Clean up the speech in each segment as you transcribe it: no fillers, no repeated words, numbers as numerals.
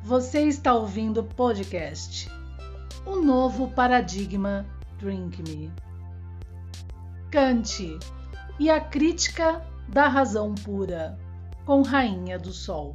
Você está ouvindo o podcast O Novo Paradigma Drink Me. Kant e a Crítica da Razão Pura, com Rainha do Sol.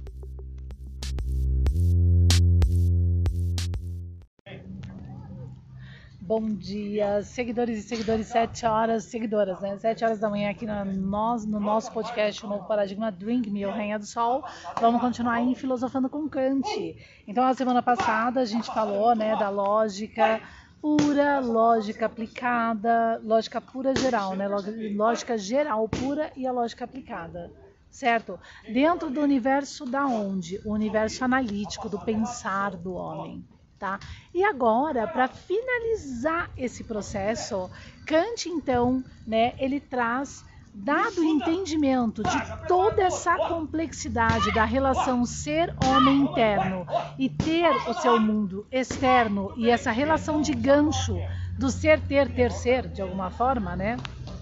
Bom dia, seguidores e seguidores, 7 horas, seguidoras, né? 7 horas da manhã aqui no nosso podcast, o Novo Paradigma Drink Me, ou Rainha do Sol. Vamos continuar aí filosofando com Kant. Então, a semana passada a gente falou, né, da lógica pura, lógica aplicada, lógica pura geral, né? Lógica geral pura e a lógica aplicada, certo? Dentro do universo da onde? O universo analítico, do pensar do homem. Tá? E agora, para finalizar esse processo, Kant, então, né, ele traz, dado o entendimento de toda essa complexidade da relação ser-homem interno e ter o seu mundo externo e essa relação de gancho do ser-ter-ter-ser, de alguma forma, né?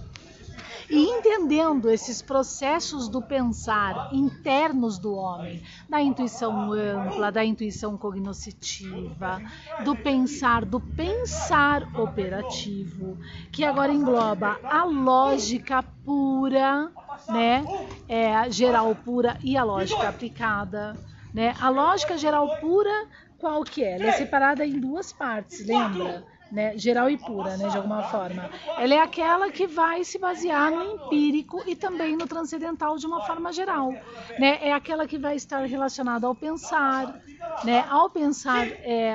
E entendendo esses processos do pensar internos do homem, da intuição ampla, da intuição cognoscitiva, do pensar operativo, que agora engloba a lógica pura, né, geral pura e a lógica aplicada, né? A lógica geral pura, qual que é? Ela é separada em duas partes, lembra? Né, geral e pura, né, de alguma forma. Ela é aquela que vai se basear no empírico e também no transcendental de uma forma geral. Né? É aquela que vai estar relacionada ao pensar, né, ao pensar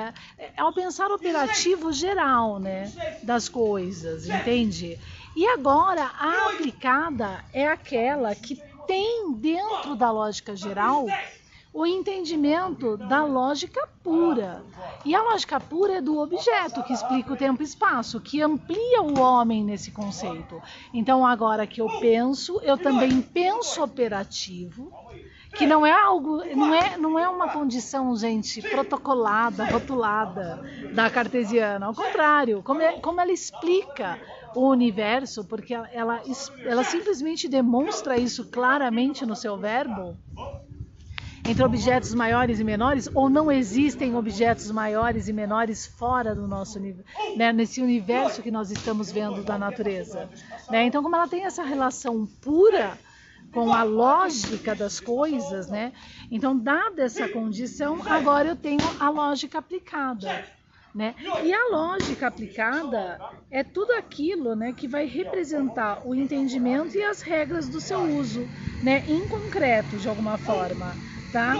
operativo geral, né, das coisas, entende? E agora, a aplicada é aquela que tem dentro da lógica geral o entendimento da lógica pura. E a lógica pura é do objeto, que explica o tempo e espaço, que amplia o homem nesse conceito. Então, agora que eu penso, eu também penso operativo, que não é algo, não é uma condição, gente, protocolada, rotulada da cartesiana. Ao contrário, como ela explica o universo, porque ela simplesmente demonstra isso claramente no seu verbo, entre objetos maiores e menores, ou não existem objetos maiores e menores fora do nosso universo, né, nesse universo que nós estamos vendo da natureza. Né? Então, como ela tem essa relação pura com a lógica das coisas, né? Então, dada essa condição, agora eu tenho a lógica aplicada. Né? E a lógica aplicada é tudo aquilo, né, que vai representar o entendimento e as regras do seu uso, né, em concreto, de alguma forma. Tá?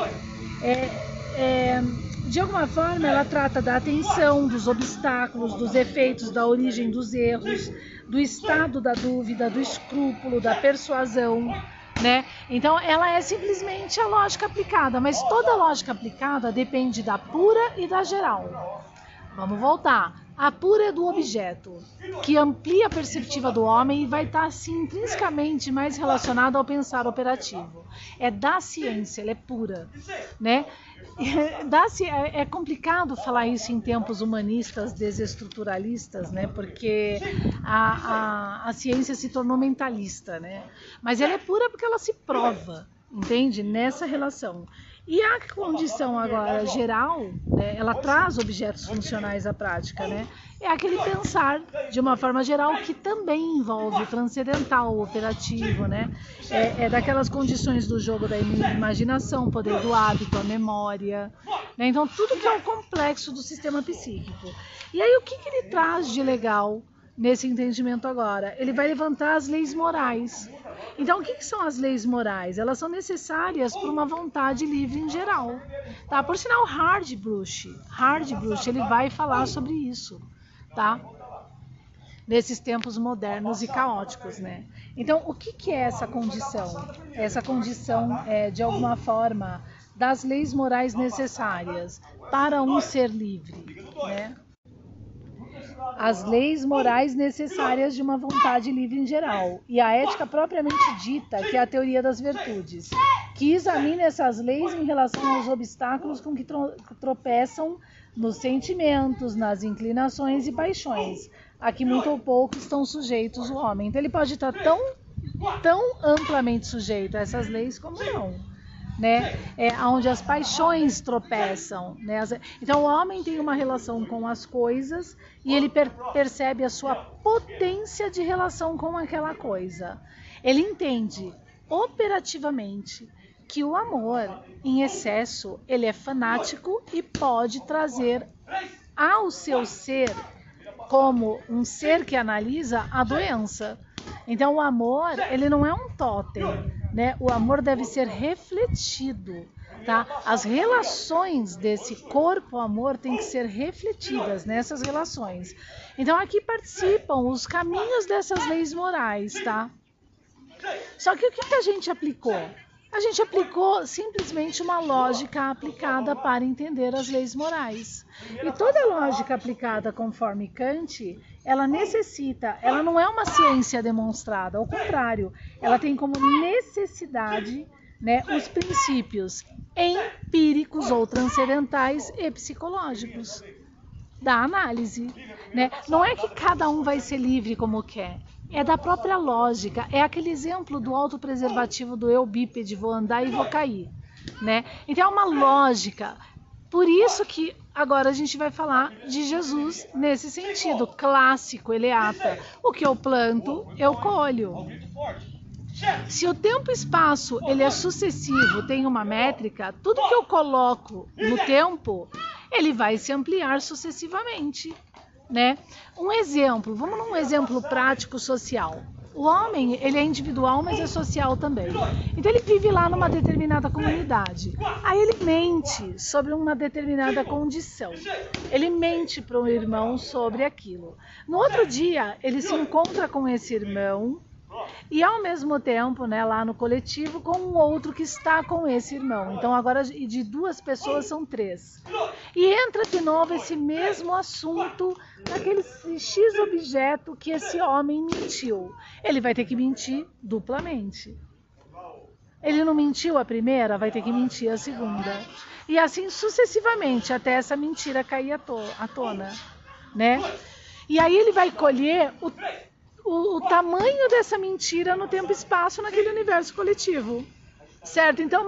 De alguma forma, ela trata da atenção, dos obstáculos, dos efeitos, da origem dos erros, do estado da dúvida, do escrúpulo, da persuasão. Né? Então, ela é simplesmente a lógica aplicada, mas toda lógica aplicada depende da pura e da geral. Vamos voltar. A pura é do objeto, que amplia a perspectiva do homem e vai estar assim, intrinsecamente mais relacionado ao pensar operativo. É da ciência, ela é pura. Né? É complicado falar isso em tempos humanistas, desestruturalistas, né? Porque a ciência se tornou mentalista. Né? Mas ela é pura porque ela se prova, entende? Nessa relação. E a condição agora geral, né, ela traz objetos funcionais à prática, né? É aquele pensar de uma forma geral que também envolve o transcendental, o operativo, né? É daquelas condições do jogo da imaginação, poder do hábito, a memória, né? Então tudo que é o complexo do sistema psíquico. E aí o que ele traz de legal nesse entendimento agora? Ele vai levantar as leis morais. Então, o que são as leis morais? Elas são necessárias para uma vontade livre em geral. Tá? Por sinal, Hardbrush, ele vai falar sobre isso, tá? Nesses tempos modernos e caóticos, né? Então, o que é essa condição? Essa condição é, de alguma forma, das leis morais necessárias para um ser livre, né? As leis morais necessárias de uma vontade livre em geral, e a ética propriamente dita, que é a teoria das virtudes, que examina essas leis em relação aos obstáculos com que tropeçam nos sentimentos, nas inclinações e paixões, a que muito ou pouco estão sujeitos o homem. Então ele pode estar tão amplamente sujeito a essas leis como não. né? Onde as paixões tropeçam, né? Então o homem tem uma relação com as coisas e ele percebe a sua potência de relação com aquela coisa. Ele entende operativamente que o amor em excesso ele é fanático e pode trazer ao seu ser, como um ser que analisa, a doença. Então o amor, ele não é um tótem, né? O amor deve ser refletido, tá? As relações desse corpo-amor têm que ser refletidas nessas relações. Então aqui participam os caminhos dessas leis morais, tá? Só que o que a gente aplicou? A gente aplicou simplesmente uma lógica aplicada para entender as leis morais. E toda lógica aplicada conforme Kant, ela não é uma ciência demonstrada, ao contrário, ela tem como necessidade, né, os princípios empíricos ou transcendentais e psicológicos da análise, né? Não é que cada um vai ser livre como quer. É da própria lógica, é aquele exemplo do autopreservativo do eu bípede, vou andar e vou cair, né? Então é uma lógica, por isso que agora a gente vai falar de Jesus nesse sentido, clássico, eleata, o que eu planto, eu colho. Se o tempo e espaço ele é sucessivo, tem uma métrica, tudo que eu coloco no tempo, ele vai se ampliar sucessivamente, né? Um exemplo, vamos num exemplo prático social. O homem, ele é individual, mas é social também. Então ele vive lá numa determinada comunidade. Aí ele mente sobre uma determinada condição. Ele mente para o irmão sobre aquilo. No outro dia, ele se encontra com esse irmão e ao mesmo tempo, né, lá no coletivo, com um outro que está com esse irmão. Então agora de 2 pessoas são 3. E entra de novo esse mesmo assunto naquele X objeto que esse homem mentiu. Ele vai ter que mentir duplamente. Ele não mentiu a primeira, vai ter que mentir a segunda. E assim sucessivamente, até essa mentira cair à tona, né? E aí ele vai colher o tamanho dessa mentira no tempo e espaço naquele universo coletivo, certo? Então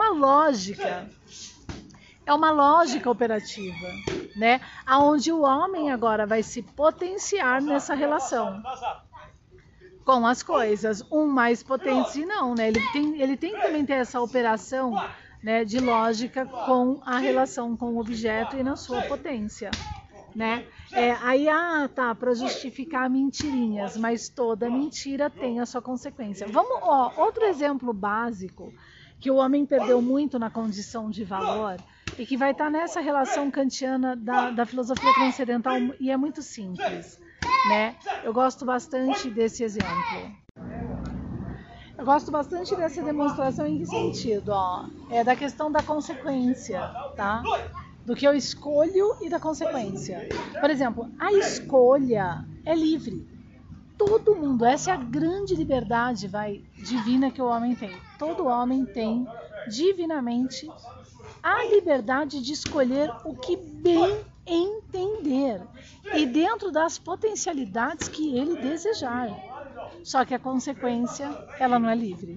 é uma lógica operativa, né? Aonde o homem agora vai se potenciar nessa relação com as coisas, um mais potente não, né? Ele tem que também ter essa operação, né, de lógica com a relação com o objeto e na sua potência, né? Aí, tá, para justificar mentirinhas, mas toda mentira tem a sua consequência. Outro exemplo básico que o homem perdeu muito na condição de valor e que vai estar nessa relação kantiana da filosofia transcendental, e é muito simples, né? Eu gosto bastante desse exemplo. Eu gosto bastante dessa demonstração em que sentido? É da questão da consequência, tá? Do que eu escolho e da consequência. Por exemplo, a escolha é livre. Todo mundo, essa é a grande liberdade divina que o homem tem. Todo homem tem divinamente a liberdade de escolher o que bem entender e dentro das potencialidades que ele desejar. Só que a consequência, ela não é livre.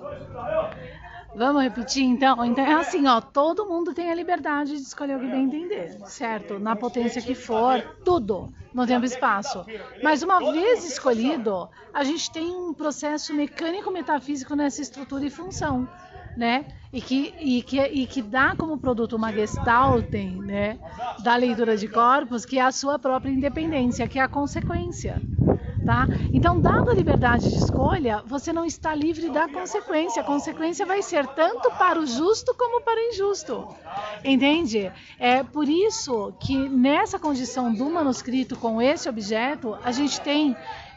Vamos repetir então? Então é assim, todo mundo tem a liberdade de escolher o que bem entender, certo? Na potência que for, tudo, no tempo e espaço. Mas uma vez escolhido, a gente tem um processo mecânico-metafísico nessa estrutura e função, né? E que dá como produto uma gestaltem, né, da leitura de corpos, que é a sua própria independência, que é a consequência. Tá? Então, dada a liberdade de escolha, você não está livre da consequência. A consequência vai ser tanto para o justo como para o injusto. Entende? É por isso que nessa condição do manuscrito com esse objeto, a gente tem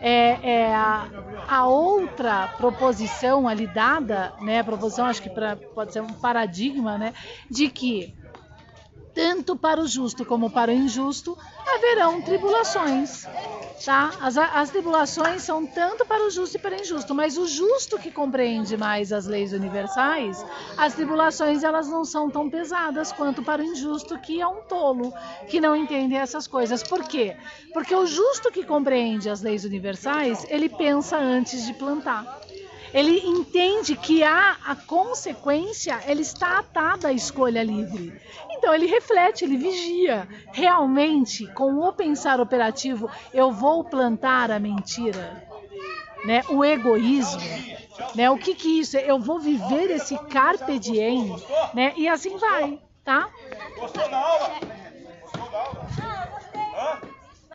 a outra proposição ali dada, né? A proposição, acho que pode ser um paradigma, né? De que tanto para o justo como para o injusto haverão tribulações, tá? As tribulações são tanto para o justo e para o injusto, mas o justo que compreende mais as leis universais, as tribulações elas não são tão pesadas quanto para o injusto, que é um tolo, que não entende essas coisas. Por quê? Porque o justo que compreende as leis universais, ele pensa antes de plantar. Ele entende que a consequência, ele está atada à escolha livre. Então ele reflete, ele vigia. Realmente, com o pensar operativo, eu vou plantar a mentira, né? O egoísmo, né? O que isso é? Eu vou viver esse carpe diem, né? E assim vai, tá? Gostou da aula? Gostou da aula? Hã?